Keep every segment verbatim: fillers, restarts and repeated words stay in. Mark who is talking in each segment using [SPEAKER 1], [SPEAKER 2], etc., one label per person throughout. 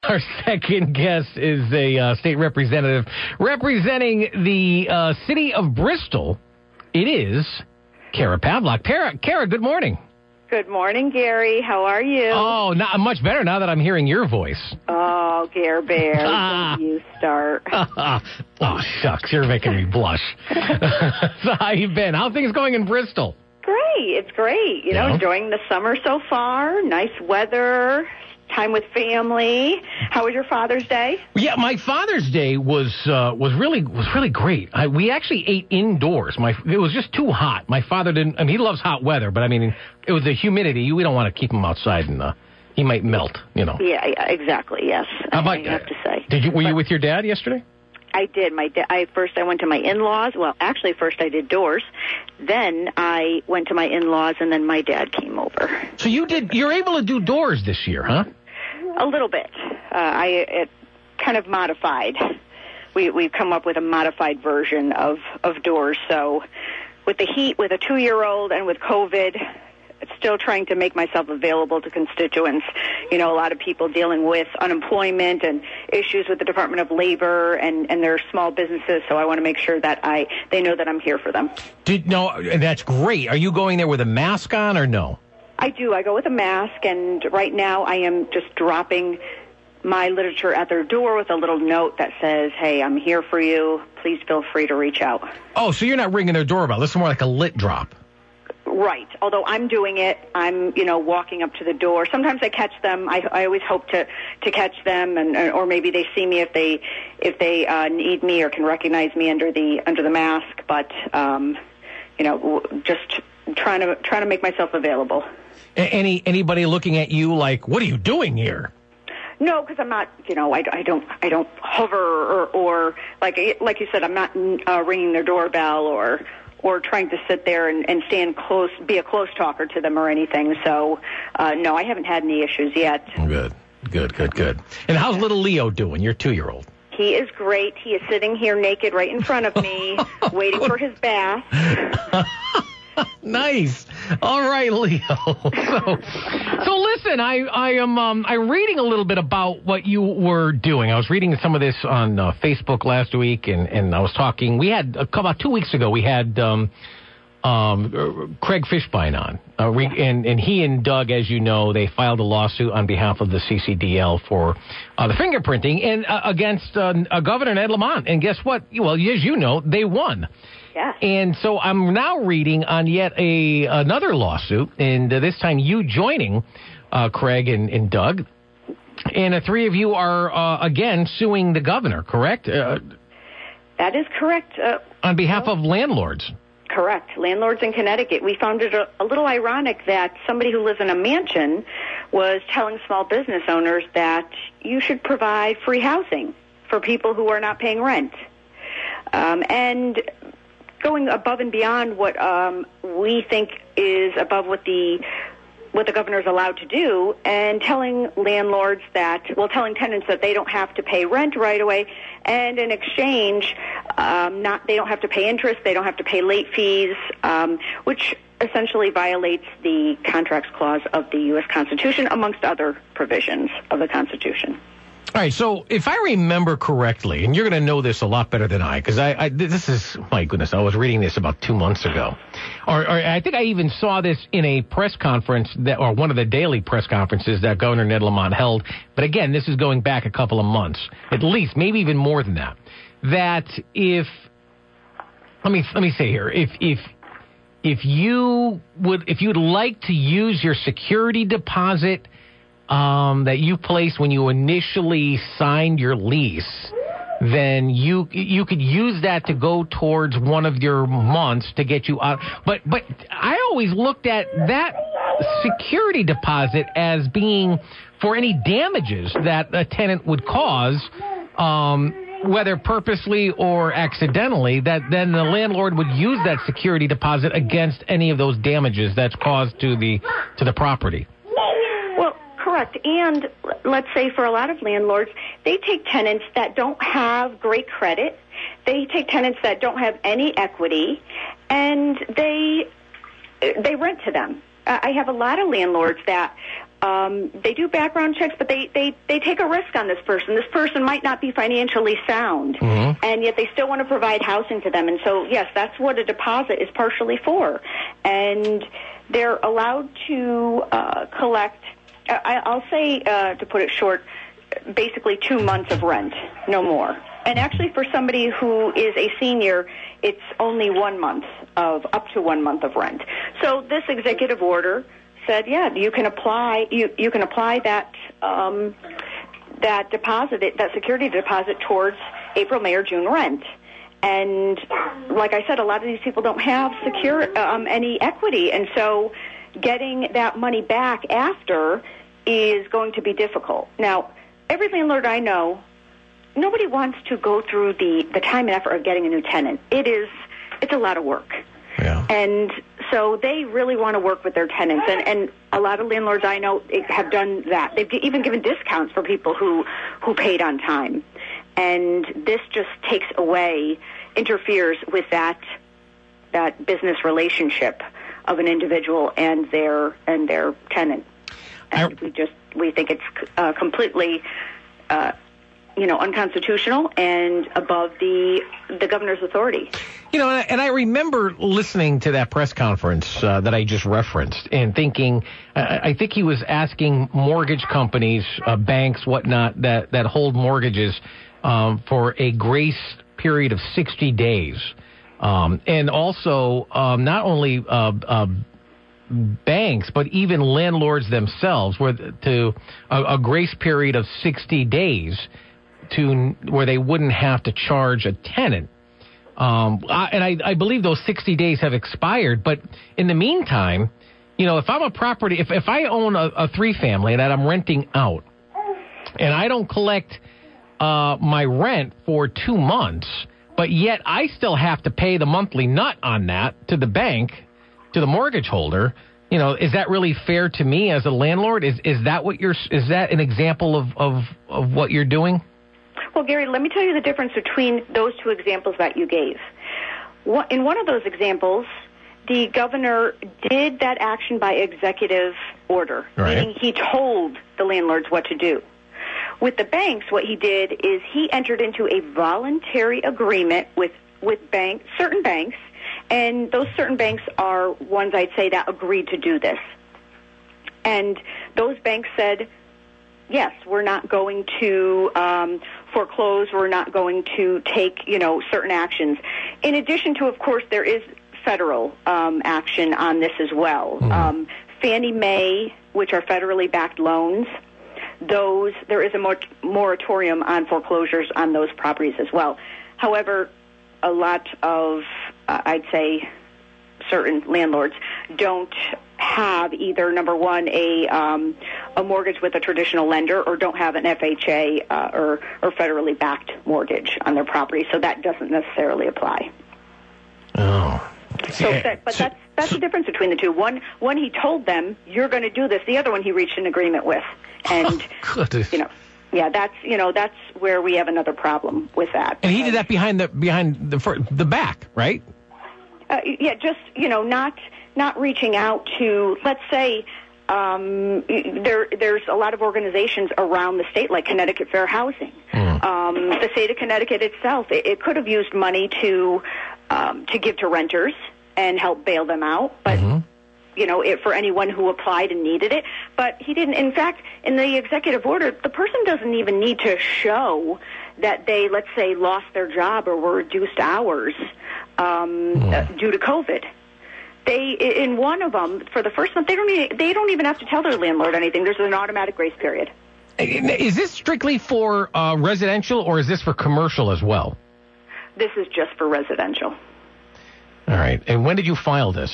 [SPEAKER 1] Our second guest is a uh, state representative representing the uh, city of Bristol. It is Kara Pavlock. Kara, Kara, good morning.
[SPEAKER 2] Good morning, Gary. How are you?
[SPEAKER 1] Oh, not much better now that I'm hearing your voice.
[SPEAKER 2] Oh, Gare Bear,
[SPEAKER 1] Ah.
[SPEAKER 2] when you start.
[SPEAKER 1] Oh, shucks, you're making me blush. So how you been? How are things going in Bristol?
[SPEAKER 2] Great. It's great. You know,
[SPEAKER 1] Yeah.
[SPEAKER 2] enjoying the summer so far. Nice weather. Time with family. How was your Father's Day?
[SPEAKER 1] Yeah, my Father's Day was uh, was really was really great. I, we actually ate indoors. My it was just too hot. My father didn't. I mean, he loves hot weather, but I mean, it was the humidity. We don't want to keep him outside, and uh, he might melt. You know.
[SPEAKER 2] Yeah, yeah, exactly. Yes.
[SPEAKER 1] How about,
[SPEAKER 2] I have to say.
[SPEAKER 1] Did you were you
[SPEAKER 2] But
[SPEAKER 1] with your dad yesterday?
[SPEAKER 2] I did. My da- I first I went to my in-laws. Well, actually, first I did doors. Then I went to my in-laws, and then my dad came over.
[SPEAKER 1] So you did. You're able to do doors this year, huh?
[SPEAKER 2] A little bit. Uh, I it kind of modified. We we've come up with a modified version of of doors. So with the heat, with a two-year-old, and with COVID, still trying to make myself available to constituents. You know, a lot of people dealing with unemployment and issues with the Department of Labor and and their small businesses. So I want to make sure that I they know that I'm here for them.
[SPEAKER 1] Did no? That's great. Are you going there with a mask on or no?
[SPEAKER 2] I do. I go with a mask, and right now I am just dropping my literature at their door with a little note that says, hey, I'm here for you. Please feel free to reach out.
[SPEAKER 1] Oh, so you're not ringing their doorbell. This is more like a lit drop.
[SPEAKER 2] Right. Although I'm doing it, I'm, you know, walking up to the door. Sometimes I catch them. I, I always hope to, to catch them, and or maybe they see me if they if they uh, need me or can recognize me under the under the mask. But um, you know, just trying to trying to make myself available.
[SPEAKER 1] Any anybody looking at you like, what are you doing here?
[SPEAKER 2] No, because I'm not, you know, I, I don't, I don't hover or, or like, like you said, I'm not uh, ringing their doorbell or, or trying to sit there and, and stand close, be a close talker to them or anything. So, uh, no, I haven't had any issues yet.
[SPEAKER 1] Good, good, good, good. And how's little Leo doing? Your two-year-old.
[SPEAKER 2] He is great. He is sitting here naked right in front of me, waiting for his bath.
[SPEAKER 1] Nice. All right, Leo. So, so listen, I, I am um, I'm reading a little bit about what you were doing. I was reading some of this on uh, Facebook last week, and, and I was talking. We had a couple about two weeks ago. We had um, um, Craig Fishbein on, uh, re, and and he and Doug, as you know, they filed a lawsuit on behalf of the C C D L for uh, the fingerprinting and uh, against uh, uh, Governor Ned Lamont. And guess what? Well, as you know, they won.
[SPEAKER 2] Yeah.
[SPEAKER 1] And so I'm now reading on yet a another lawsuit, and uh, this time you joining uh, Craig and, and Doug, and the three of you are uh, again suing the governor, correct? Uh,
[SPEAKER 2] that is correct. Uh,
[SPEAKER 1] on behalf of landlords.
[SPEAKER 2] Correct. Landlords in Connecticut. We found it a, a little ironic that somebody who lives in a mansion was telling small business owners that you should provide free housing for people who are not paying rent. Um, and going above and beyond what um, we think is above what the what the governor is allowed to do, and telling landlords that, well, telling tenants that they don't have to pay rent right away, and in exchange, um, not they don't have to pay interest, they don't have to pay late fees, um, which essentially violates the contracts clause of the U S Constitution, amongst other provisions of the Constitution.
[SPEAKER 1] All right, so if I remember correctly, and you're going to know this a lot better than I, because I, I, this is, my goodness, I was reading this about two months ago. Or, or I think I even saw this in a press conference, that, or one of the daily press conferences that Governor Ned Lamont held. But again, this is going back a couple of months, at least, maybe even more than that. That if, let me, let me say here, if, if, if you would, if you'd like to use your security deposit Um, that you placed when you initially signed your lease, then you you could use that to go towards one of your months to get you out. But but I always looked at that security deposit as being for any damages that a tenant would cause, um, whether purposely or accidentally, that then the landlord would use that security deposit against any of those damages that's caused to the to the property.
[SPEAKER 2] Correct. And let's say for a lot of landlords, they take tenants that don't have great credit. They take tenants that don't have any equity, and they they rent to them. Uh, I have a lot of landlords that um, they do background checks, but they, they, they take a risk on this person. This person might not be financially sound, mm-hmm. and yet they still want to provide housing to them. And so, yes, that's what a deposit is partially for. And they're allowed to uh, collect, I, I'll say, uh, to put it short, basically two months of rent, no more. And actually, for somebody who is a senior, it's only one month of, up to one month of rent. So this executive order said, yeah, you can apply, you, you can apply that, um, that deposit, that security deposit towards April, May, or June rent. And like I said, a lot of these people don't have secure, um, any equity. And so getting that money back after is going to be difficult. Now, every landlord I know, nobody wants to go through the, the time and effort of getting a new tenant. It is, it's a lot of work.
[SPEAKER 1] Yeah.
[SPEAKER 2] And so they really want to work with their tenants. And, and a lot of landlords I know have done that. They've even given discounts for people who, who paid on time. And this just takes away, interferes with that, that business relationship of an individual and their, and their tenant. And I, we just, we think it's uh, completely, uh, you know, unconstitutional and above the the governor's authority.
[SPEAKER 1] You know, and I remember listening to that press conference uh, that I just referenced and thinking, uh, I think he was asking mortgage companies, uh, banks, whatnot, that, that hold mortgages um, for a grace period of sixty days. Um, and also, um, not only uh, uh, banks, but even landlords themselves, where to a, a grace period of sixty days to where they wouldn't have to charge a tenant. Um, I, and I, I believe those sixty days have expired. But in the meantime, you know, if I'm a property, if, if I own a, a three family that I'm renting out and I don't collect uh, my rent for two months, but yet I still have to pay the monthly nut on that to the bank, to the mortgage holder, you know, is that really fair to me as a landlord? Is is that what you're, is that an example of, of, of what you're doing?
[SPEAKER 2] Well, Gary, let me tell you the difference between those two examples that you gave. In one of those examples, the governor did that action by executive order,
[SPEAKER 1] right.
[SPEAKER 2] Meaning he told the landlords what to do. With the banks, what he did is he entered into a voluntary agreement with, with bank, certain banks, and those certain banks are ones I'd say that agreed to do this. And those banks said, yes, we're not going to um, foreclose. We're not going to take, you know, certain actions. In addition to, of course, there is federal um, action on this as well. Mm-hmm. Um, Fannie Mae, which are federally backed loans, those there is a mor- moratorium on foreclosures on those properties as well. However, a lot of, uh, I'd say, certain landlords don't have either, number one, a um, a mortgage with a traditional lender, or don't have an F H A uh, or, or federally backed mortgage on their property, so that doesn't necessarily apply.
[SPEAKER 1] Oh.
[SPEAKER 2] So, that, but that's that's the difference between the two. One, one he told them, you're going to do this. The other one he reached an agreement with. And,
[SPEAKER 1] oh,
[SPEAKER 2] you know, yeah, that's, you know, that's where we have another problem with that.
[SPEAKER 1] And he did that behind the, behind the, the back, right?
[SPEAKER 2] Uh, yeah, just, you know, not not reaching out to, let's say, um, there there's a lot of organizations around the state, like Connecticut Fair Housing. Mm. Um, the state of Connecticut itself, it, it could have used money to um, to give to renters and help bail them out, but, mm-hmm. you know, it, for anyone who applied and needed it. But he didn't. In fact, in the executive order, the person doesn't even need to show that they, let's say, lost their job or were reduced hours Um, mm. uh, due to COVID. They, in one of them, for the first month, they don't even, they don't even have to tell their landlord anything. There's an automatic grace period.
[SPEAKER 1] Is this strictly for uh, residential, or is this for commercial as well?
[SPEAKER 2] This is just for residential.
[SPEAKER 1] All right. And when did you file this?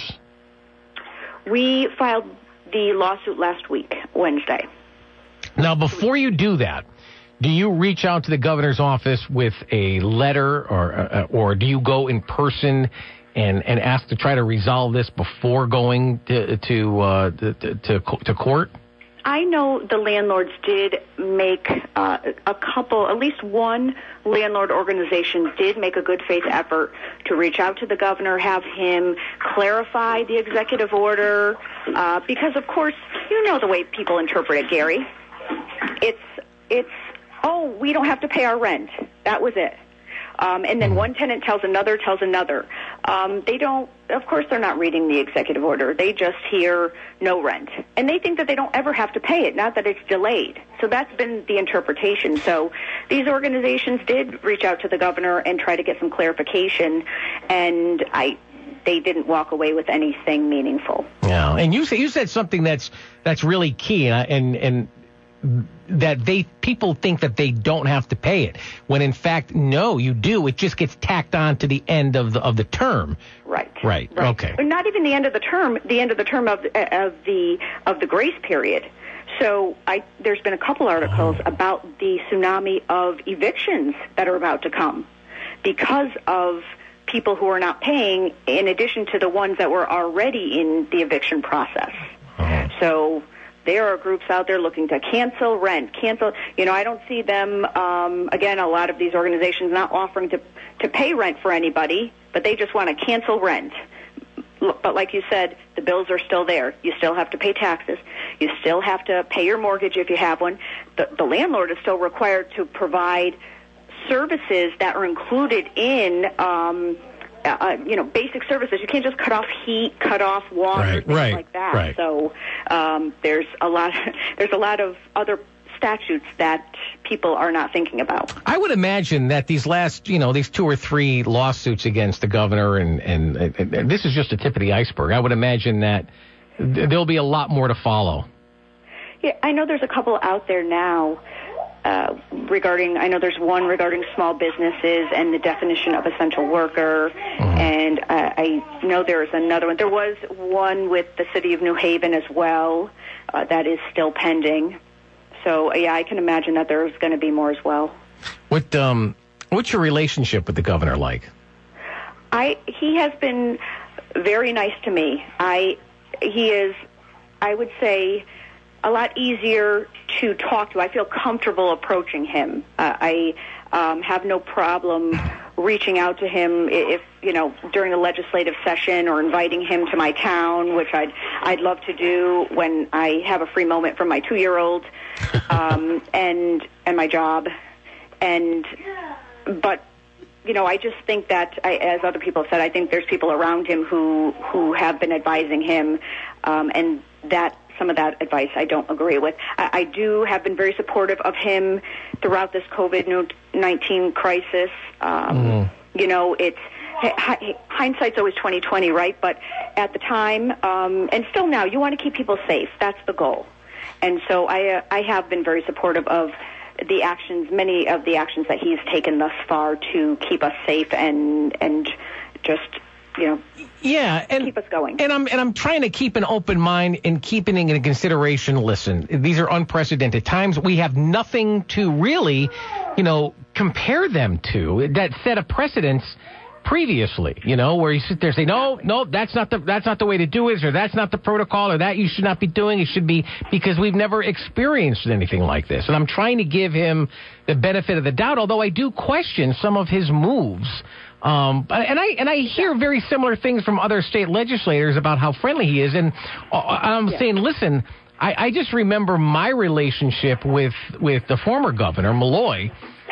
[SPEAKER 2] We filed the lawsuit last week, Wednesday.
[SPEAKER 1] Now, before you do that, do you reach out to the governor's office with a letter, or uh, or do you go in person and, and ask to try to resolve this before going to to uh, to, to, to court?
[SPEAKER 2] I know the landlords did make uh, a couple, at least one landlord organization did make a good faith effort to reach out to the governor, have him clarify the executive order, uh, because of course, you know the way people interpret it, Gary. It's, it's, oh, we don't have to pay our rent. That was it. Um, and then one tenant tells another, tells another. Um, they don't, of course they're not reading the executive order. They just hear no rent. And they think that they don't ever have to pay it, not that it's delayed. So that's been the interpretation. So these organizations did reach out to the governor and try to get some clarification, and I they didn't walk away with anything meaningful.
[SPEAKER 1] Yeah, and you, say, you said something that's that's really key, and and, and that they people think that they don't have to pay it, when in fact, no, you do. It just gets tacked on to the end of the of the term.
[SPEAKER 2] Right.
[SPEAKER 1] Right.
[SPEAKER 2] right.
[SPEAKER 1] Okay.
[SPEAKER 2] Not even the end of the term. The end of the term of of the of the grace period. So I, there's been a couple articles oh. about the tsunami of evictions that are about to come because of people who are not paying, in addition to the ones that were already in the eviction process. Oh. So there are groups out there looking to cancel rent, cancel, you know, I don't see them, um, again, a lot of these organizations not offering to, to pay rent for anybody, but they just want to cancel rent. But like you said, the bills are still there. You still have to pay taxes. You still have to pay your mortgage if you have one. The, the landlord is still required to provide services that are included in, um, Uh, you know, basic services. You can't just cut off heat, cut off water,
[SPEAKER 1] right,
[SPEAKER 2] things
[SPEAKER 1] right,
[SPEAKER 2] like that.
[SPEAKER 1] Right.
[SPEAKER 2] So um, there's a lot. There's a lot of other statutes that people are not thinking about.
[SPEAKER 1] I would imagine that these last, you know, these two or three lawsuits against the governor, and and, and, and this is just the tip of the iceberg. I would imagine that th- there'll be a lot more to follow.
[SPEAKER 2] Yeah, I know there's a couple out there now. Uh, regarding, I know there's one regarding small businesses and the definition of essential worker, mm-hmm. and uh, I know there's another one. There was one with the city of New Haven as well uh, that is still pending. So, yeah, I can imagine that there's going to be more as well.
[SPEAKER 1] What um, what's your relationship with the governor like?
[SPEAKER 2] I he has been very nice to me. I he is, I would say, a lot easier to talk to. I feel comfortable approaching him. Uh, I um, have no problem reaching out to him if, you know, during a legislative session, or inviting him to my town, which I'd I'd love to do when I have a free moment from my two-year-old um, and and my job. And but you know, I just think that, I, as other people have said, I think there's people around him who who have been advising him, um, and that. Some of that advice I don't agree with. I, I do have been very supportive of him throughout this COVID nineteen crisis. Um, mm. You know, it's h- hindsight's always twenty twenty, right? But at the time, um, and still now, you want to keep people safe. That's the goal. And so I, uh, I have been very supportive of the actions, many of the actions that he's taken thus far to keep us safe and and just, you know,
[SPEAKER 1] yeah, and
[SPEAKER 2] keep us going.
[SPEAKER 1] And I'm and I'm trying to keep an open mind and keeping in consideration. Listen, these are unprecedented times. We have nothing to really, you know, compare them to that set a precedence previously. You know, where you sit there and say, no, no, that's not the that's not the way to do it, or that's not the protocol, or that you should not be doing. It should be, because we've never experienced anything like this. And I'm trying to give him the benefit of the doubt, although I do question some of his moves. Um, and I and I hear very similar things from other state legislators about how friendly he is. And I'm yeah. saying, listen, I, I just remember my relationship with with the former governor, Malloy,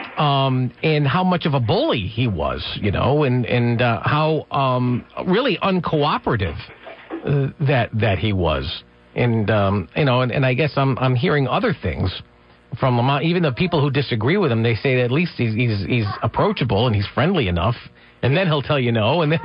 [SPEAKER 1] um, and how much of a bully he was, you know, and and uh, how um, really uncooperative uh, that that he was. And um, you know, and, and I guess I'm I'm hearing other things from Lamont. Even the people who disagree with him, they say that at least he's he's, he's approachable and he's friendly enough. And then he'll tell you no, and then,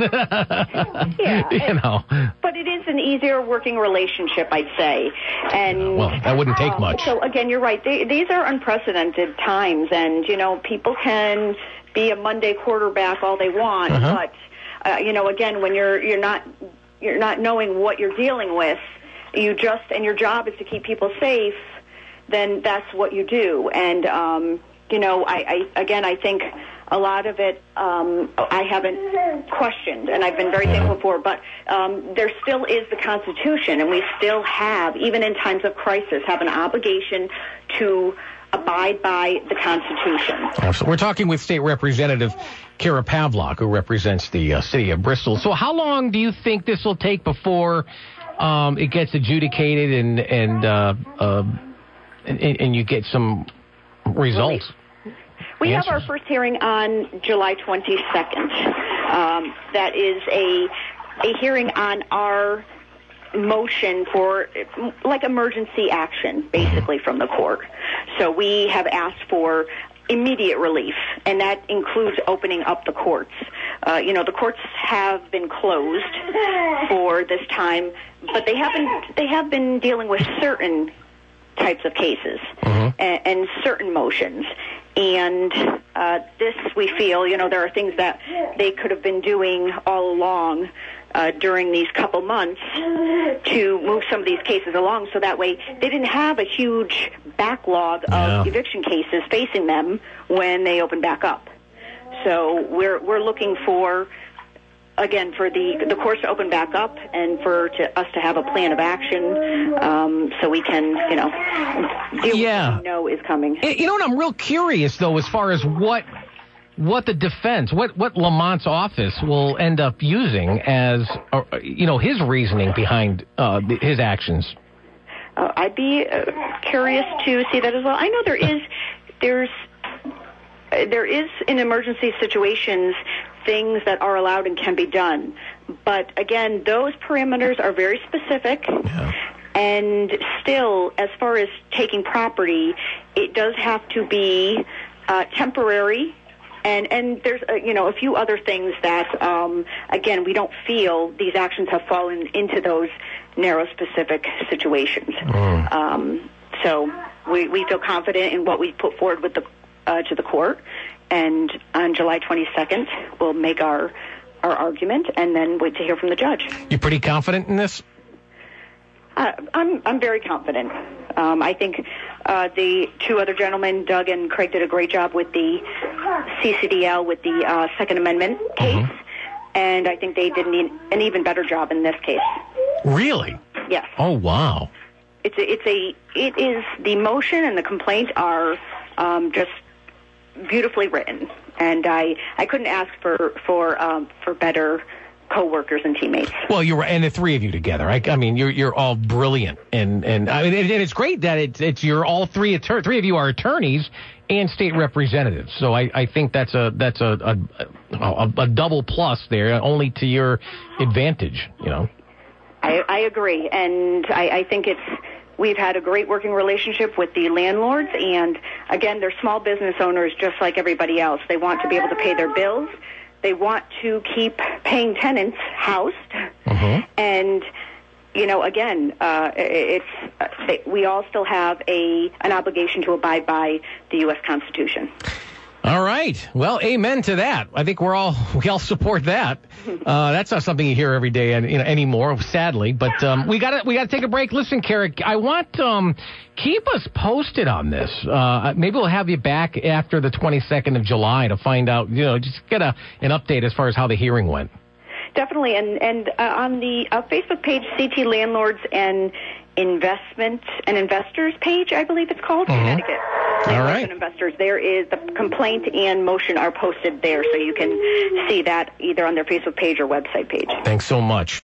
[SPEAKER 2] yeah,
[SPEAKER 1] you know.
[SPEAKER 2] But it is an easier working relationship, I'd say. And
[SPEAKER 1] well, that wouldn't take
[SPEAKER 2] um,
[SPEAKER 1] much.
[SPEAKER 2] So, again, you're right. They, these are unprecedented times, and, you know, people can be a Monday quarterback all they want, uh-huh. but, uh, you know, again, when you're you're not you're not knowing what you're dealing with, you just, and your job is to keep people safe, then that's what you do. And, um, you know, I, I again, I think a lot of it um, I haven't questioned, and I've been very thankful for. But um, there still is the Constitution, and we still have, even in times of crisis, have an obligation to abide by the Constitution.
[SPEAKER 1] Absolutely. We're talking with State Representative Kara Pavlock, who represents the uh, city of Bristol. So how long do you think this will take before um, it gets adjudicated and and, uh, uh, and and you get some results?
[SPEAKER 2] We have our first hearing on July twenty-second. Um, that is a a hearing on our motion for like emergency action, basically, from the court. So we have asked for immediate relief, and that includes opening up the courts. Uh, you know, the courts have been closed for this time, but they haven't. They have been dealing with certain types of cases mm-hmm. and, and certain motions. And uh, this, we feel, you know, there are things that they could have been doing all along uh, during these couple months to move some of these cases along, so that way they didn't have a huge backlog of
[SPEAKER 1] yeah.
[SPEAKER 2] eviction cases facing them when they open back up. So we're we're looking for, again, for the the courts to open back up and for to, us to have a plan of action um, so we can, you know, deal
[SPEAKER 1] yeah.
[SPEAKER 2] with what we know is coming.
[SPEAKER 1] You know what? I'm real curious, though, as far as what what the defense, what, what Lamont's office will end up using as, uh, you know, his reasoning behind uh, his actions.
[SPEAKER 2] Uh, I'd be uh, curious to see that as well. I know there is, there's, uh, there is in emergency situations things that are allowed and can be done. But again, those parameters are very specific.
[SPEAKER 1] Yeah.
[SPEAKER 2] And still, as far as taking property, it does have to be uh, temporary. And and there's, uh, you know, a few other things that, um, again, we don't feel these actions have fallen into those narrow, specific situations.
[SPEAKER 1] Mm.
[SPEAKER 2] Um, so we, we feel confident in what we put forward with the uh, to the court. And on July twenty-second, we'll make our, our argument and then wait to hear from the judge.
[SPEAKER 1] You pretty confident in this?
[SPEAKER 2] Uh, I'm I'm very confident. Um, I think uh, the two other gentlemen, Doug and Craig, did a great job with the C C D L, with the uh, Second Amendment case, mm-hmm. and I think they did an, an even better job in this case.
[SPEAKER 1] Really?
[SPEAKER 2] Yes.
[SPEAKER 1] Oh, wow.
[SPEAKER 2] It's a, it's a it is the motion and the complaint are um, just beautifully written, and I I couldn't ask for for um, for better co-workers and teammates.
[SPEAKER 1] Well, you're right, and the three of you together. I, I mean, you're you're all brilliant, and and I mean, and it's great that it's it's you're all three attor- three of you are attorneys and state representatives. So I, I think that's a that's a a, a a double plus there, only to your advantage. You know.
[SPEAKER 2] I, I agree, and I, I think it's. We've had a great working relationship with the landlords, and again, they're small business owners just like everybody else. They want to be able to pay their bills. They want to keep paying tenants housed, mm-hmm. and you know, again, uh, it's uh, we all still have a an obligation to abide by the U S Constitution.
[SPEAKER 1] All right. Well, amen to that. I think we're all we all support that. Uh, that's not something you hear every day, you know, anymore, sadly. But um, we got to we got to take a break. Listen, Carrick, I want um, keep us posted on this. Uh, maybe we'll have you back after the twenty-second of July to find out. You know, just get a an update as far as how the hearing went.
[SPEAKER 2] Definitely, and and uh, on the uh, Facebook page, C T Landlords and Investment and Investors page, I believe it's called, mm-hmm. Connecticut.
[SPEAKER 1] All right.
[SPEAKER 2] And investors, there is the complaint and motion are posted there, so you can see that either on their Facebook page or website page.
[SPEAKER 1] Thanks so much.